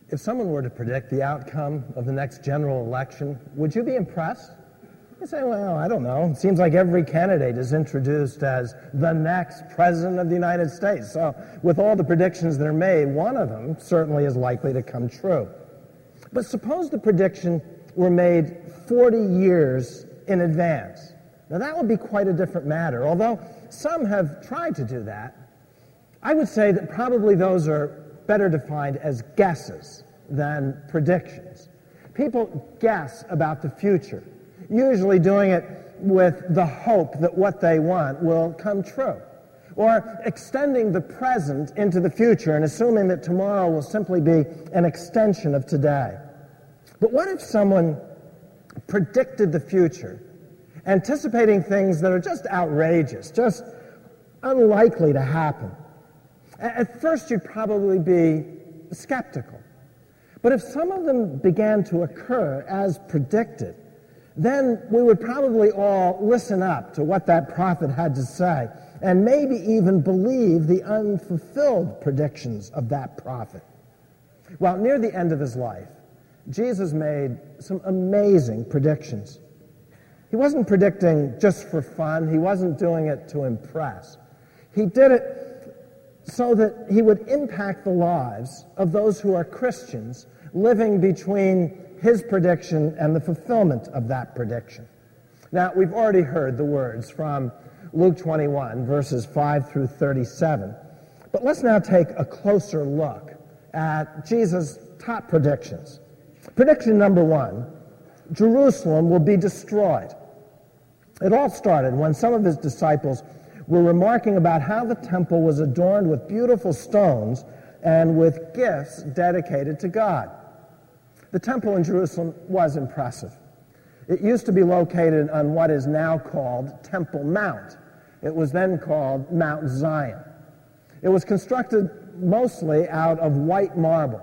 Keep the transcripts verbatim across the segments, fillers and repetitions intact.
If someone were to predict the outcome of the next general election, would you be impressed? You say, well, I don't know. It seems like every candidate is introduced as the next president of the United States. So with all the predictions that are made, one of them certainly is likely to come true. But suppose the prediction were made forty years in advance. Now that would be quite a different matter. Although some have tried to do that, I would say that probably those are better defined as guesses than predictions. People guess about the future, usually doing it with the hope that what they want will come true, or extending the present into the future and assuming that tomorrow will simply be an extension of today. But what if someone predicted the future, anticipating things that are just outrageous, just unlikely to happen? At first, you'd probably be skeptical. But if some of them began to occur as predicted, then we would probably all listen up to what that prophet had to say and maybe even believe the unfulfilled predictions of that prophet. Well, near the end of his life, Jesus made some amazing predictions. He wasn't predicting just for fun. He wasn't doing it to impress. He did it so that he would impact the lives of those who are Christians living between his prediction and the fulfillment of that prediction. Now, we've already heard the words from Luke twenty-one, verses five through thirty-seven. But let's now take a closer look at Jesus' top predictions. Prediction number one, Jerusalem will be destroyed. It all started when some of his disciples were remarking about how the temple was adorned with beautiful stones and with gifts dedicated to God. The temple in Jerusalem was impressive. It used to be located on what is now called Temple Mount. It was then called Mount Zion. It was constructed mostly out of white marble.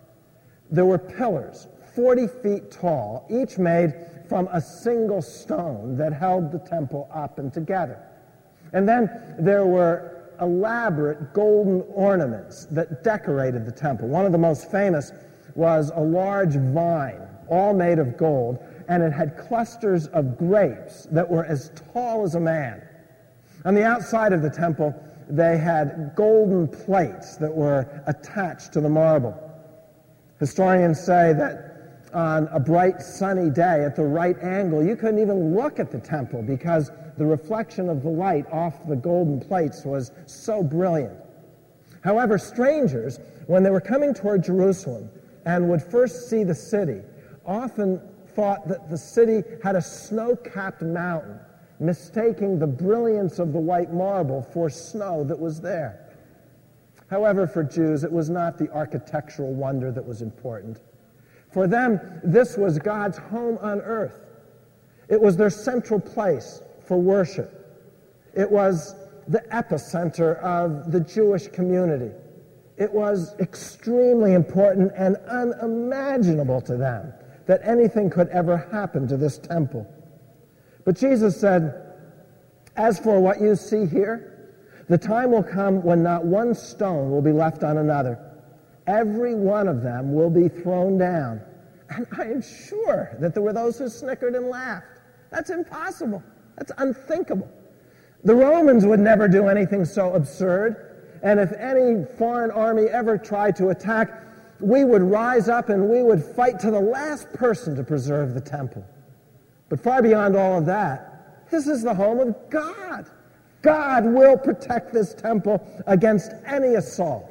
There were pillars, forty feet tall, each made from a single stone that held the temple up and together. And then there were elaborate golden ornaments that decorated the temple. One of the most famous was a large vine, all made of gold, and it had clusters of grapes that were as tall as a man. On the outside of the temple, they had golden plates that were attached to the marble. Historians say that on a bright sunny day at the right angle, you couldn't even look at the temple because the reflection of the light off the golden plates was so brilliant. However, strangers, when they were coming toward Jerusalem and would first see the city, often thought that the city had a snow-capped mountain, mistaking the brilliance of the white marble for snow that was there. However, for Jews, it was not the architectural wonder that was important. For them, this was God's home on earth. It was their central place for worship. It was the epicenter of the Jewish community. It was extremely important and unimaginable to them that anything could ever happen to this temple. But Jesus said, "As for what you see here, the time will come when not one stone will be left on another. Every one of them will be thrown down." And I am sure that there were those who snickered and laughed. That's impossible. That's unthinkable. The Romans would never do anything so absurd. And if any foreign army ever tried to attack, we would rise up and we would fight to the last person to preserve the temple. But far beyond all of that, this is the home of God. God will protect this temple against any assault.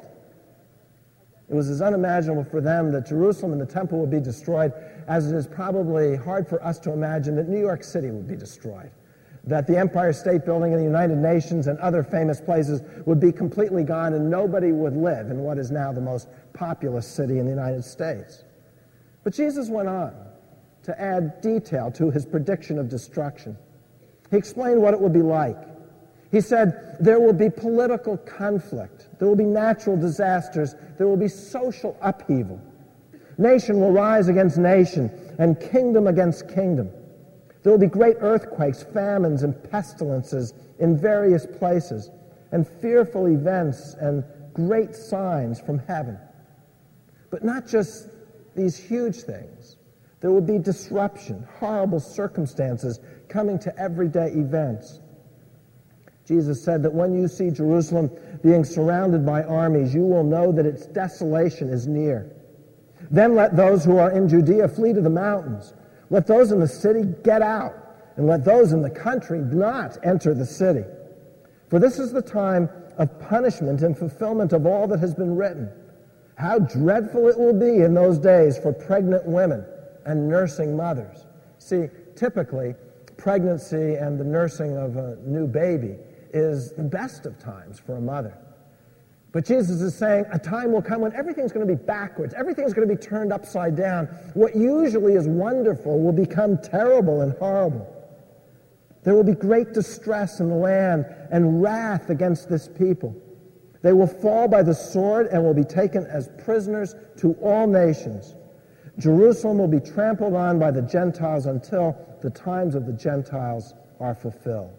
It was as unimaginable for them that Jerusalem and the temple would be destroyed as it is probably hard for us to imagine that New York City would be destroyed, that the Empire State Building and the United Nations and other famous places would be completely gone and nobody would live in what is now the most populous city in the United States. But Jesus went on to add detail to his prediction of destruction. He explained what it would be like. He said, there will be political conflict. There will be natural disasters. There will be social upheaval. Nation will rise against nation and kingdom against kingdom. There will be great earthquakes, famines, and pestilences in various places, and fearful events and great signs from heaven. But not just these huge things. There will be disruption, horrible circumstances coming to everyday events. Jesus said that when you see Jerusalem being surrounded by armies, you will know that its desolation is near. Then let those who are in Judea flee to the mountains. Let those in the city get out, and let those in the country not enter the city. For this is the time of punishment and fulfillment of all that has been written. How dreadful it will be in those days for pregnant women and nursing mothers. See, typically, pregnancy and the nursing of a new baby is the best of times for a mother. But Jesus is saying a time will come when everything's going to be backwards. Everything's going to be turned upside down. What usually is wonderful will become terrible and horrible. There will be great distress in the land and wrath against this people. They will fall by the sword and will be taken as prisoners to all nations. Jerusalem will be trampled on by the Gentiles until the times of the Gentiles are fulfilled.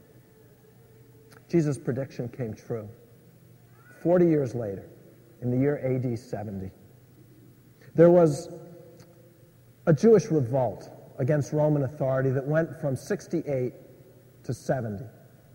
Jesus' prediction came true. Forty years later, in the year A D seventy, there was a Jewish revolt against Roman authority that went from sixty-eight to seventy.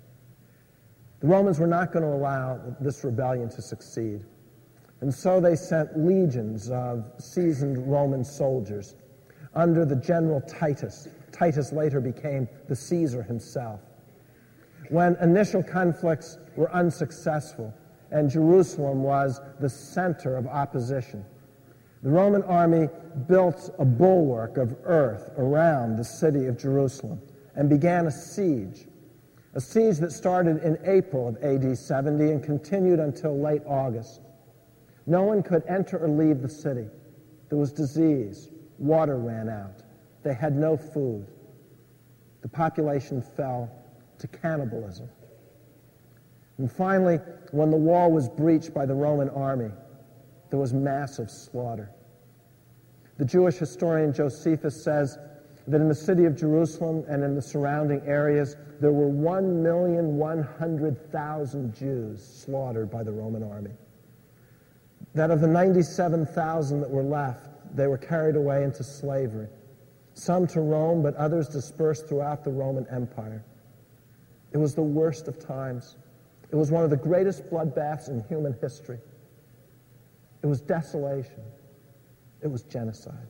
The Romans were not going to allow this rebellion to succeed. And so they sent legions of seasoned Roman soldiers under the general Titus. Titus later became the Caesar himself. When initial conflicts were unsuccessful and Jerusalem was the center of opposition, the Roman army built a bulwark of earth around the city of Jerusalem and began a siege. A siege that started in April of A D seventy and continued until late August. No one could enter or leave the city. There was disease. Water ran out. They had no food. The population fell to cannibalism. And finally, when the wall was breached by the Roman army, there was massive slaughter. The Jewish historian Josephus says that in the city of Jerusalem and in the surrounding areas, there were one million one hundred thousand Jews slaughtered by the Roman army. That of the ninety-seven thousand that were left, they were carried away into slavery, some to Rome, but others dispersed throughout the Roman Empire. It was the worst of times. It was one of the greatest bloodbaths in human history. It was desolation. It was genocide.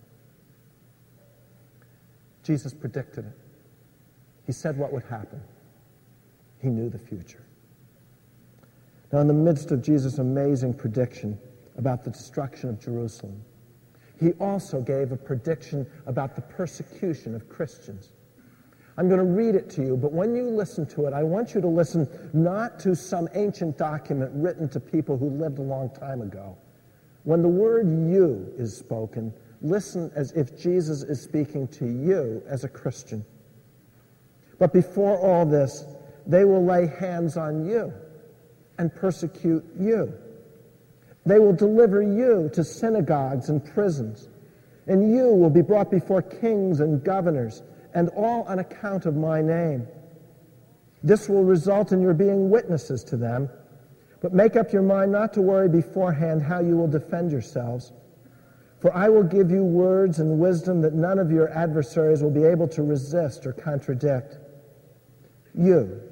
Jesus predicted it. He said what would happen. He knew the future. Now, in the midst of Jesus' amazing prediction about the destruction of Jerusalem, he also gave a prediction about the persecution of Christians. I'm going to read it to you, but when you listen to it, I want you to listen not to some ancient document written to people who lived a long time ago. When the word "you" is spoken, listen as if Jesus is speaking to you as a Christian. But before all this, they will lay hands on you and persecute you. They will deliver you to synagogues and prisons, and you will be brought before kings and governors, and all on account of my name. This will result in your being witnesses to them, but make up your mind not to worry beforehand how you will defend yourselves. For I will give you words and wisdom that none of your adversaries will be able to resist or contradict. You,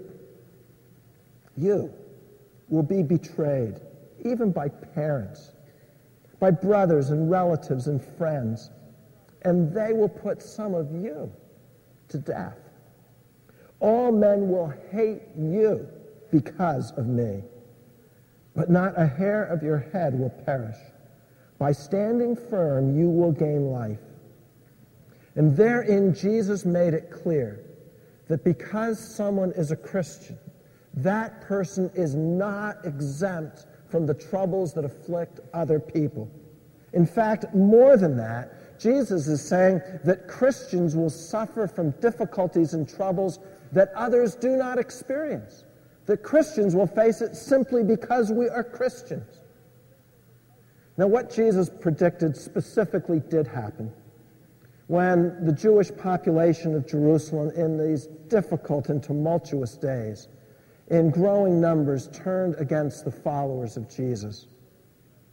you will be betrayed, even by parents, by brothers and relatives and friends, and they will put some of you to death. All men will hate you because of me, but not a hair of your head will perish. By standing firm, you will gain life. And therein, Jesus made it clear that because someone is a Christian, that person is not exempt from the troubles that afflict other people. In fact, more than that, Jesus is saying that Christians will suffer from difficulties and troubles that others do not experience. That Christians will face it simply because we are Christians. Now, what Jesus predicted specifically did happen. When the Jewish population of Jerusalem in these difficult and tumultuous days, in growing numbers, turned against the followers of Jesus.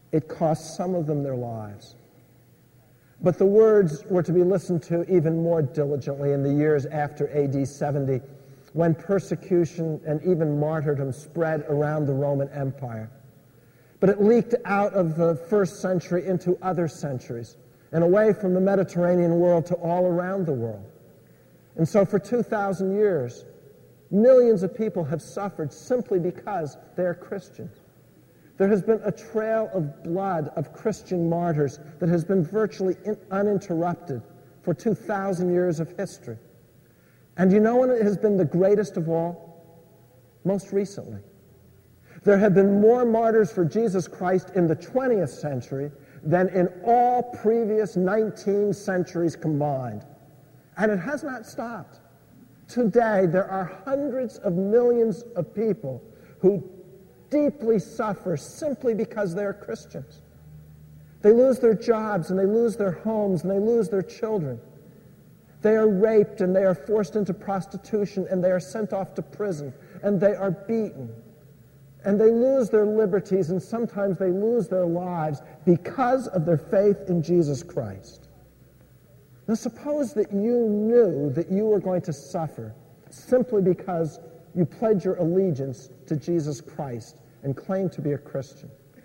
It cost some of them their lives. But the words were to be listened to even more diligently in the years after A D seventy, when persecution and even martyrdom spread around the Roman Empire. But it leaked out of the first century into other centuries and away from the Mediterranean world to all around the world. And so for two thousand years, millions of people have suffered simply because they're Christians. There has been a trail of blood of Christian martyrs that has been virtually in, uninterrupted for two thousand years of history. And you know when it has been the greatest of all? Most recently. There have been more martyrs for Jesus Christ in the twentieth century than in all previous nineteen centuries combined. And it has not stopped. Today, there are hundreds of millions of people who deeply suffer simply because they're Christians. They lose their jobs, and they lose their homes, and they lose their children. They are raped, and they are forced into prostitution, and they are sent off to prison, and they are beaten. And they lose their liberties, and sometimes they lose their lives because of their faith in Jesus Christ. Now suppose that you knew that you were going to suffer simply because you pledge your allegiance to Jesus Christ and claim to be a Christian.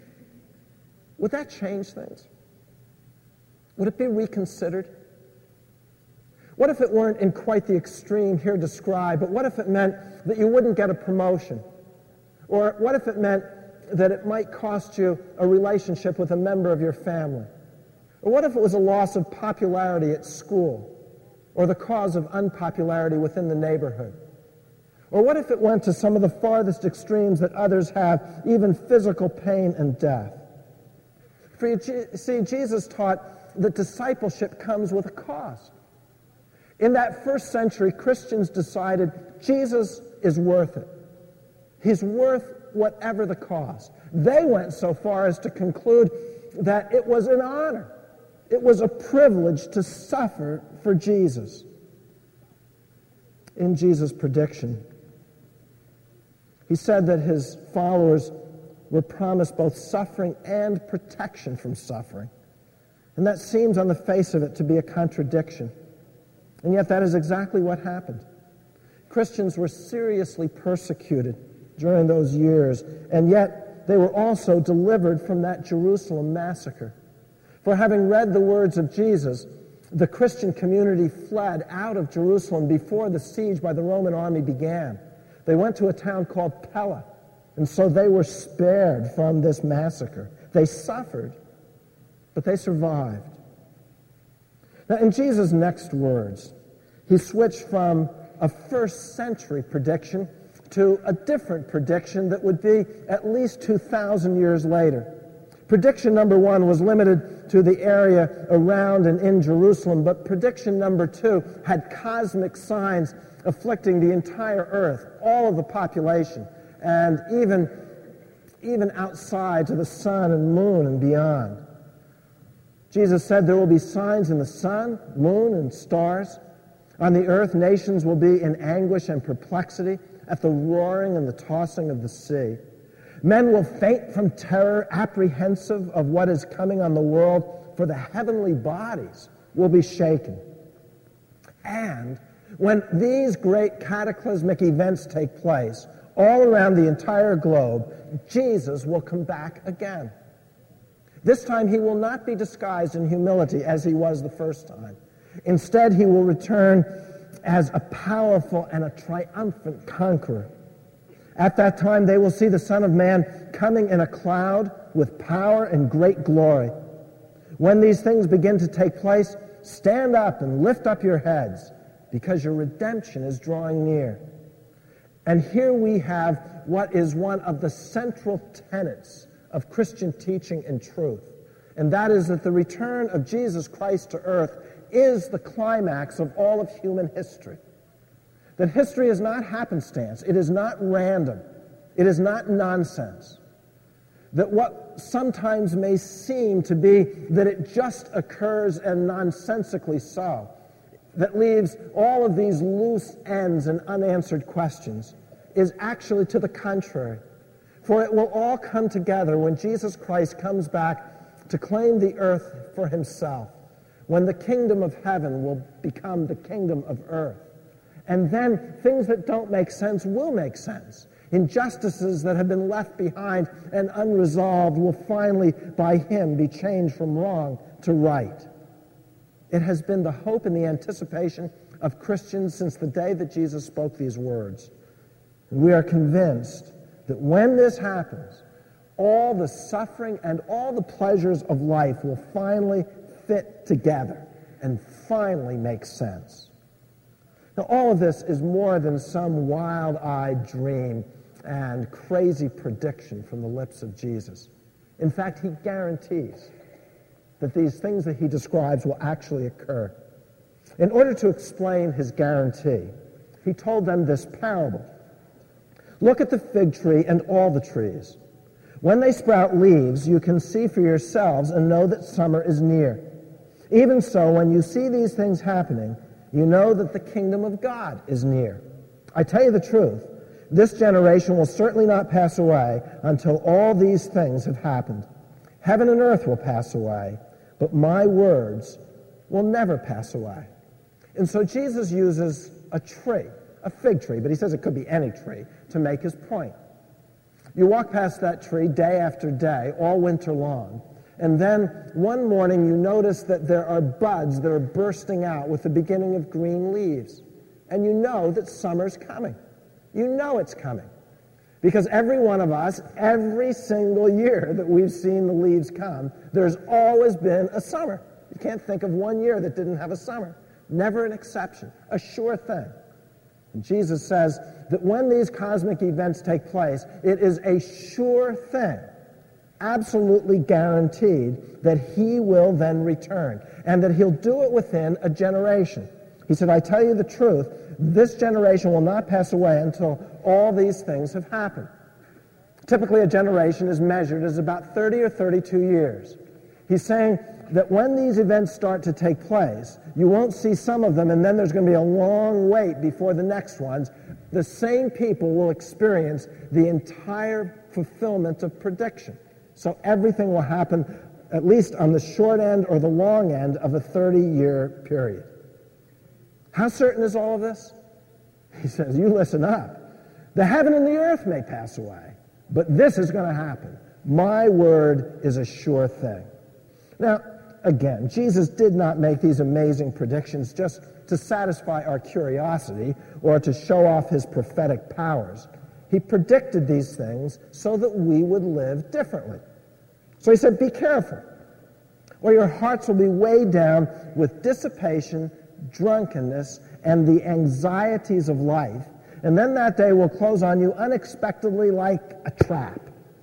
Would that change things? Would it be reconsidered? What if it weren't in quite the extreme here described, but what if it meant that you wouldn't get a promotion? Or what if it meant that it might cost you a relationship with a member of your family? Or what if it was a loss of popularity at school, or the cause of unpopularity within the neighborhood? Or what if it went to some of the farthest extremes that others have, even physical pain and death? For you see, Jesus taught that discipleship comes with a cost. In that first century, Christians decided Jesus is worth it. He's worth whatever the cost. They went so far as to conclude that it was an honor. It was a privilege to suffer for Jesus. In Jesus' prediction, he said that his followers were promised both suffering and protection from suffering. And that seems on the face of it to be a contradiction. And yet that is exactly what happened. Christians were seriously persecuted during those years, and yet they were also delivered from that Jerusalem massacre. For having read the words of Jesus, the Christian community fled out of Jerusalem before the siege by the Roman army began. They went to a town called Pella, and so they were spared from this massacre. They suffered, but they survived. Now, in Jesus' next words, he switched from a first century prediction to a different prediction that would be at least two thousand years later. Prediction number one was limited to the area around and in Jerusalem, but prediction number two had cosmic signs afflicting the entire earth, all of the population, and even, even outside to the sun and moon and beyond. Jesus said there will be signs in the sun, moon, and stars. On the earth, nations will be in anguish and perplexity at the roaring and the tossing of the sea. Men will faint from terror, apprehensive of what is coming on the world, for the heavenly bodies will be shaken. And when these great cataclysmic events take place all around the entire globe, Jesus will come back again. This time he will not be disguised in humility as he was the first time. Instead, he will return as a powerful and a triumphant conqueror. At that time, they will see the Son of Man coming in a cloud with power and great glory. When these things begin to take place, stand up and lift up your heads, because your redemption is drawing near. And here we have what is one of the central tenets of Christian teaching and truth, and that is that the return of Jesus Christ to earth is the climax of all of human history. That history is not happenstance. It is not random. It is not nonsense. That what sometimes may seem to be that it just occurs, and nonsensically so, that leaves all of these loose ends and unanswered questions, is actually to the contrary. For it will all come together when Jesus Christ comes back to claim the earth for himself, when the kingdom of heaven will become the kingdom of earth. And then things that don't make sense will make sense. Injustices that have been left behind and unresolved will finally, by him, be changed from wrong to right. It has been the hope and the anticipation of Christians since the day that Jesus spoke these words. And we are convinced that when this happens, all the suffering and all the pleasures of life will finally fit together and finally make sense. Now, all of this is more than some wild-eyed dream and crazy prediction from the lips of Jesus. In fact, he guarantees that these things that he describes will actually occur. In order to explain his guarantee, he told them this parable. Look at the fig tree and all the trees. When they sprout leaves, you can see for yourselves and know that summer is near. Even so, when you see these things happening, you know that the kingdom of God is near. I tell you the truth, this generation will certainly not pass away until all these things have happened. Heaven and earth will pass away, but my words will never pass away. And so Jesus uses a tree, a fig tree, but he says it could be any tree, to make his point. You walk past that tree day after day, all winter long, and then one morning you notice that there are buds that are bursting out with the beginning of green leaves. And you know that summer's coming. You know it's coming. Because every one of us, every single year that we've seen the leaves come, there's always been a summer. You can't think of one year that didn't have a summer. Never an exception. A sure thing. And Jesus says that when these cosmic events take place, it is a sure thing, absolutely guaranteed, that he will then return, and that he'll do it within a generation. He said, I tell you the truth, this generation will not pass away until all these things have happened. Typically, a generation is measured as about thirty or thirty-two years. He's saying that when these events start to take place, you won't see some of them, and then there's going to be a long wait before the next ones. The same people will experience the entire fulfillment of prediction. So everything will happen, at least on the short end or the long end of a thirty-year period. How certain is all of this? He says, you listen up. The heaven and the earth may pass away, but this is going to happen. My word is a sure thing. Now, again, Jesus did not make these amazing predictions just to satisfy our curiosity or to show off his prophetic powers. He predicted these things so that we would live differently. So he said, be careful, or your hearts will be weighed down with dissipation, drunkenness, and the anxieties of life, and then that day will close on you unexpectedly like a trap.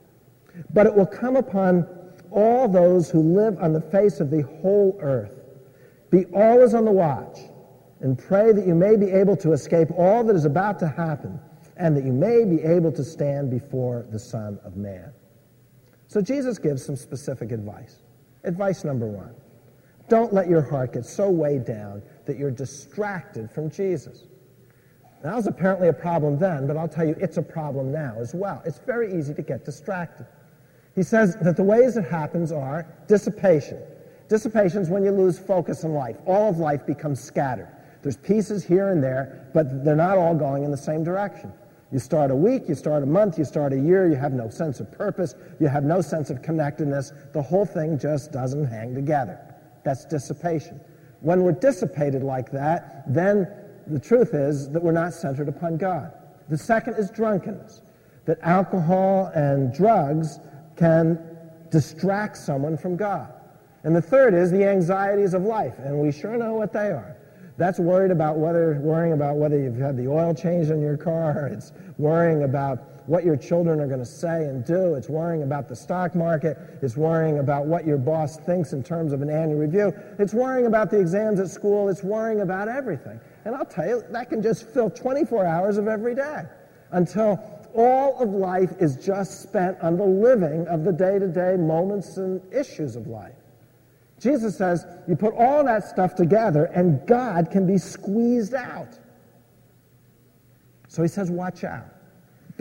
But it will come upon all those who live on the face of the whole earth. Be always on the watch, and pray that you may be able to escape all that is about to happen, and that you may be able to stand before the Son of Man. So Jesus gives some specific advice. Advice number one, don't let your heart get so weighed down that you're distracted from Jesus. Now, that was apparently a problem then, but I'll tell you, it's a problem now as well. It's very easy to get distracted. He says that the ways it happens are dissipation. Dissipation is when you lose focus in life. All of life becomes scattered. There's pieces here and there, but they're not all going in the same direction. You start a week, you start a month, you start a year, you have no sense of purpose, you have no sense of connectedness. The whole thing just doesn't hang together. That's dissipation. When we're dissipated like that, then the truth is that we're not centered upon God. The second is drunkenness, that alcohol and drugs can distract someone from God. And the third is the anxieties of life, and we sure know what they are. That's worried about whether, worrying about whether you've had the oil changed in your car. It's worrying about what your children are going to say and do. It's worrying about the stock market. It's worrying about what your boss thinks in terms of an annual review. It's worrying about the exams at school. It's worrying about everything. And I'll tell you, that can just fill twenty-four hours of every day until all of life is just spent on the living of the day-to-day moments and issues of life. Jesus says you put all that stuff together and God can be squeezed out. So he says, watch out.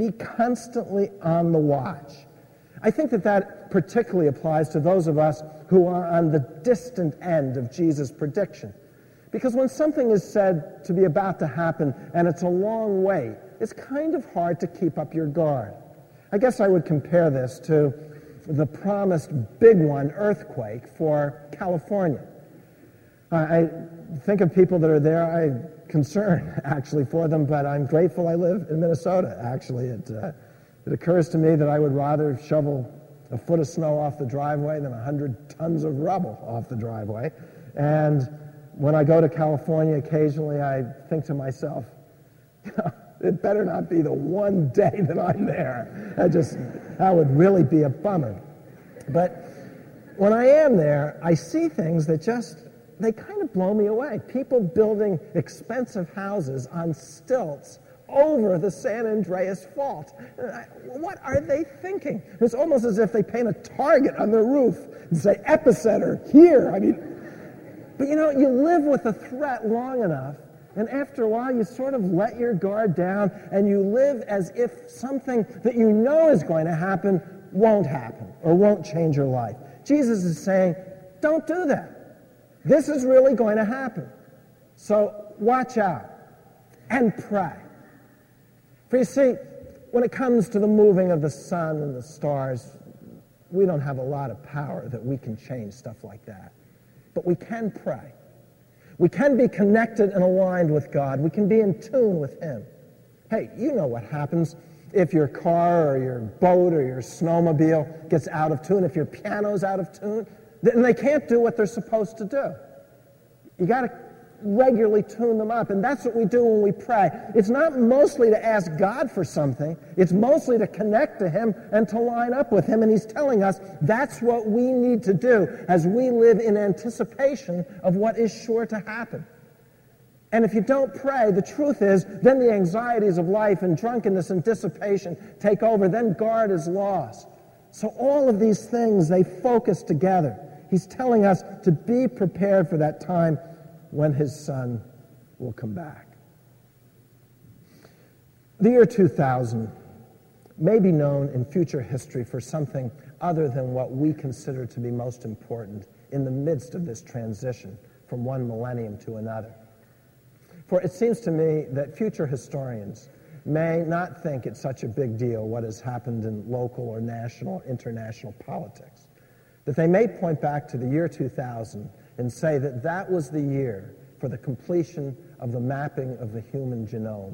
Be constantly on the watch. I think that that particularly applies to those of us who are on the distant end of Jesus' prediction. Because when something is said to be about to happen and it's a long wait, it's kind of hard to keep up your guard. I guess I would compare this to the promised big one, earthquake, for California. I think of people that are there. I'm concerned, actually, for them, but I'm grateful I live in Minnesota, actually. It, uh, it occurs to me that I would rather shovel a foot of snow off the driveway than one hundred tons of rubble off the driveway. And when I go to California, occasionally I think to myself, it better not be the one day that I'm there. That just, that would really be a bummer. But when I am there, I see things that just, they kind of blow me away. People building expensive houses on stilts over the San Andreas Fault. What are they thinking? It's almost as if they paint a target on their roof and say, epicenter, here. I mean, but you know, you live with a threat long enough, and after a while you sort of let your guard down, and you live as if something that you know is going to happen won't happen or won't change your life. Jesus is saying, don't do that. This is really going to happen. So watch out and pray. For you see, when it comes to the moving of the sun and the stars, we don't have a lot of power that we can change stuff like that. But we can pray. We can be connected and aligned with God. We can be in tune with Him. Hey, you know what happens if your car or your boat or your snowmobile gets out of tune, if your piano's out of tune, then they can't do what they're supposed to do. You got to regularly tune them up, and that's what we do when we pray. It's not mostly to ask God for something. It's mostly to connect to Him and to line up with Him, and He's telling us that's what we need to do as we live in anticipation of what is sure to happen. And if you don't pray, the truth is, then the anxieties of life and drunkenness and dissipation take over. Then guard is lost. So all of these things, they focus together. He's telling us to be prepared for that time when His Son will come back. The year two thousand may be known in future history for something other than what we consider to be most important in the midst of this transition from one millennium to another. For it seems to me that future historians may not think it's such a big deal what has happened in local or national or international politics, that they may point back to the year two thousand and say that that was the year for the completion of the mapping of the human genome,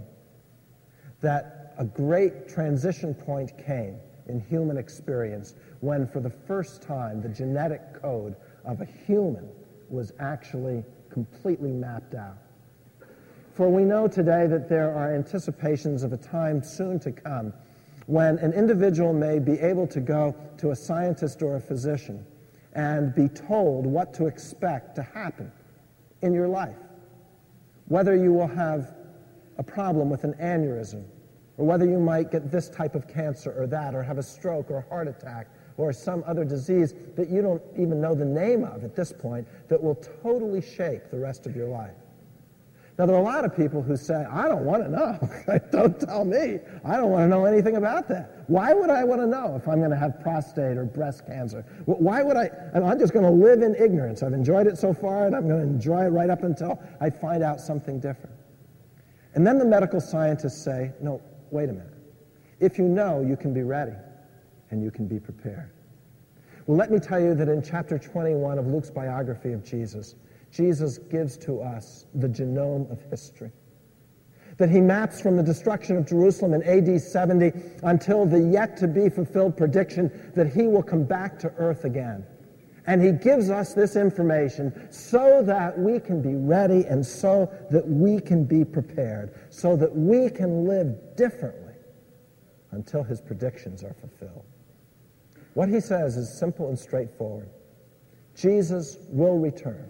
that a great transition point came in human experience when for the first time the genetic code of a human was actually completely mapped out. For we know today that there are anticipations of a time soon to come when an individual may be able to go to a scientist or a physician and be told what to expect to happen in your life. Whether you will have a problem with an aneurysm, or whether you might get this type of cancer or that, or have a stroke or a heart attack, or some other disease that you don't even know the name of at this point, that will totally shape the rest of your life. Now, there are a lot of people who say, I don't want to know. Don't tell me. I don't want to know anything about that. Why would I want to know if I'm going to have prostate or breast cancer? Why would I? I'm just going to live in ignorance. I've enjoyed it so far, and I'm going to enjoy it right up until I find out something different. And then the medical scientists say, no, wait a minute. If you know, you can be ready, and you can be prepared. Well, let me tell you that in chapter twenty-one of Luke's biography of Jesus, Jesus gives to us the genome of history. That He maps from the destruction of Jerusalem in A D seventy until the yet-to-be-fulfilled prediction that He will come back to earth again. And He gives us this information so that we can be ready and so that we can be prepared, so that we can live differently until His predictions are fulfilled. What He says is simple and straightforward. Jesus will return.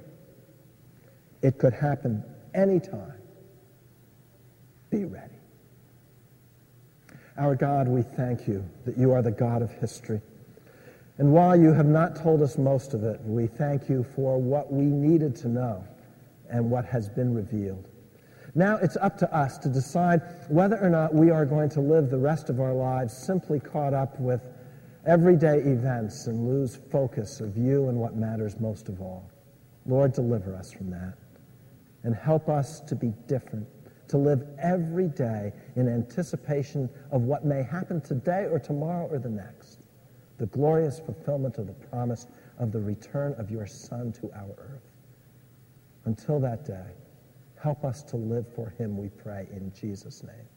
It could happen anytime. Be ready. Our God, we thank You that You are the God of history. And while You have not told us most of it, we thank You for what we needed to know and what has been revealed. Now it's up to us to decide whether or not we are going to live the rest of our lives simply caught up with everyday events and lose focus of you and what matters most of all. Lord, deliver us from that and help us to be different, to live every day in anticipation of what may happen today or tomorrow or the next, the glorious fulfillment of the promise of the return of your Son to our earth. Until that day, help us to live for him, we pray, in Jesus' name.